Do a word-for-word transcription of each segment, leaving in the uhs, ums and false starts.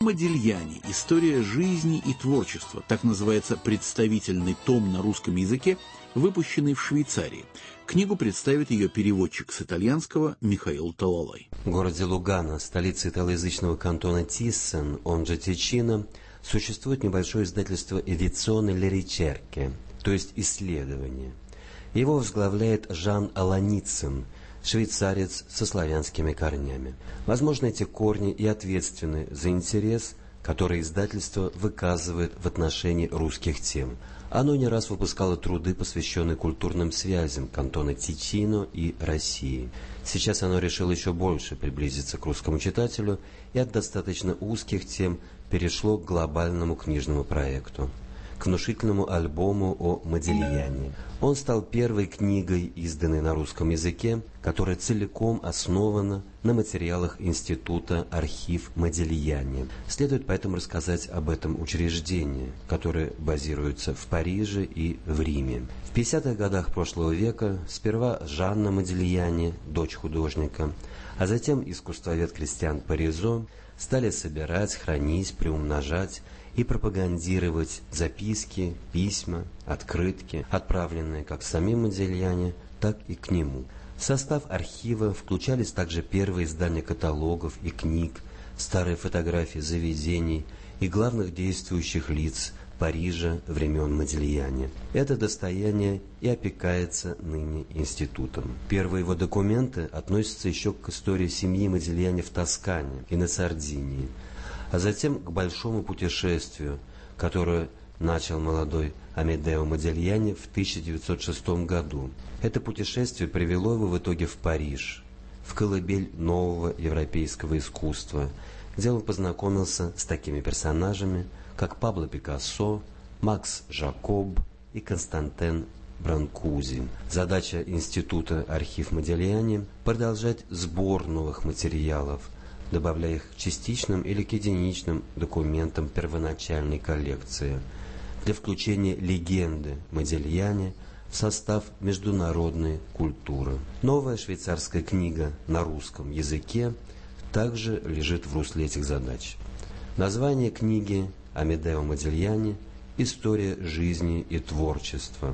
Модильяни. История жизни и творчества. Так называется представительный том на русском языке, выпущенный в Швейцарии. Книгу представит ее переводчик с итальянского Михаил Талалай. В городе Лугано, столице италоязычного кантона Тиссен, он же Тичино, существует небольшое издательство «Edizione Le Ricerche», то есть «Исследование». Его возглавляет Жан Аланицын, швейцарец со славянскими корнями. Возможно, эти корни и ответственны за интерес, который издательство выказывает в отношении русских тем. Оно не раз выпускало труды, посвященные культурным связям кантона Тичино и России. Сейчас оно решило еще больше приблизиться к русскому читателю и от достаточно узких тем перешло к глобальному книжному проекту, к внушительному альбому о Модильяне. Он стал первой книгой, изданной на русском языке, которая целиком основана на материалах Института «Архив Модильяне». Следует поэтому рассказать об этом учреждении, которое базируется в Париже и в Риме. В пятидесятых годах прошлого века сперва Жанна Модильяне, дочь художника, а затем искусствовед Кристиан Паризо стали собирать, хранить, приумножать и пропагандировать записки, письма, открытки, отправленные как самим Модильяне, так и к нему. В состав архива включались также первые издания каталогов и книг, старые фотографии заведений и главных действующих лиц Парижа времен Модильяне. Это достояние и опекается ныне институтом. Первые его документы относятся еще к истории семьи Модильяне в Тоскане и на Сардинии, а затем к большому путешествию, которое начал молодой Амедео Модильяне в тысяча девятьсот шестом году. Это путешествие привело его в итоге в Париж, в колыбель нового европейского искусства, где он познакомился с такими персонажами, как Пабло Пикассо, Макс Жакоб и Константин Бранкузи. Задача Института «Архив Модильяне» – продолжать сбор новых материалов, добавляя их к частичным или к единичным документам первоначальной коллекции, для включения легенды Модильяне в состав международной культуры. Новая швейцарская книга на русском языке также лежит в русле этих задач. Название книги Амедео Модильяне «История жизни и творчества».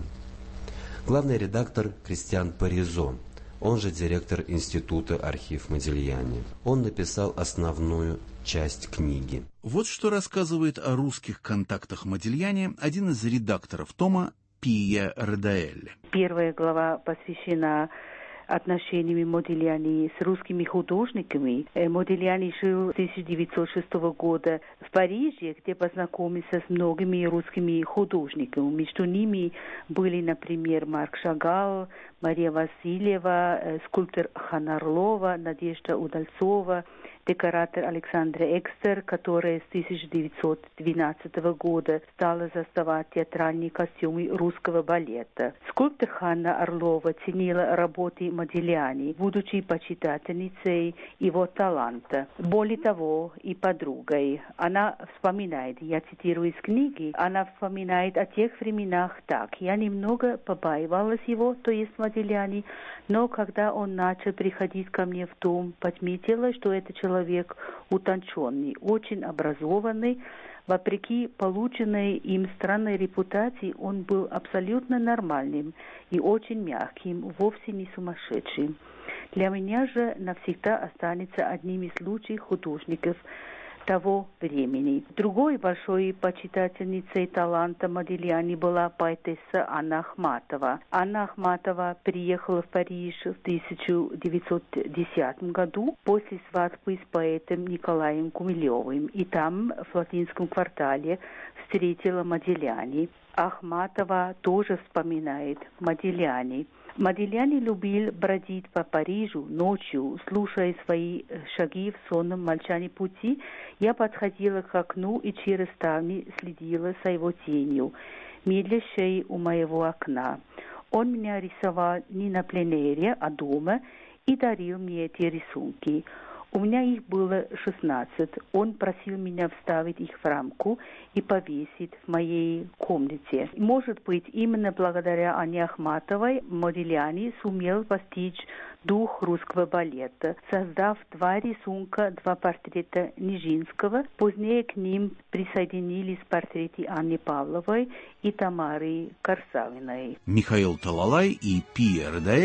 Главный редактор Кристиан Паризо, он же директор Института «Архив Модильяне». Он написал основную часть книги. Вот что рассказывает о русских контактах Модильяне один из редакторов тома Пия Редаэль. Первая глава посвящена отношениями Модильяне с русскими художниками. Модильяне жил с тысяча девятьсот шестого года в Париже, где познакомился с многими русскими художниками. Между ними были, например, Марк Шагал, Мария Васильева, скульптор Ханна Орлова, Надежда Удальцова, декоратор Александра Экстер, которая с тысяча девятьсот двенадцатого года стала создавать театральные костюмы русского балета. Скульптор Ханна Орлова ценила работы Модильяне, будучи почитательницей его таланта. Более того, и подругой. Она вспоминает, я цитирую из книги, она вспоминает о тех временах так. Я немного побаивалась его, то есть Модильяне, но когда он начал приходить ко мне в дом, подметила, что это человек утонченный, очень образованный. Вопреки полученной им странной репутации, он был абсолютно нормальным и очень мягким, вовсе не сумасшедшим. Для меня же навсегда останется одним из лучших художников того времени. Другой большой почитательницей таланта Модильяне была поэтесса Анна Ахматова. Анна Ахматова приехала в Париж в тысяча девятьсот десятом году после свадьбы с поэтом Николаем Гумилевым. И там, в латинском квартале, встретила Модильяне. Ахматова тоже вспоминает Модильяне. Модильяне любил бродить по Парижу ночью, слушая свои шаги в сонном молчании пути. Я подходила к окну и через ставни следила за его тенью, медлящей у моего окна. Он меня рисовал не на пленэре, а дома, и дарил мне эти рисунки. У меня их было шестнадцать. Он просил меня вставить их в рамку и повесить в моей комнате. Может быть, именно благодаря Анне Ахматовой Модильяни сумел постичь дух русского балета, создав два рисунка, два портрета Нижинского. Позднее к ним присоединились портреты Анны Павловой и Тамары Корсавиной. Михаил Талалай и Пия Редаев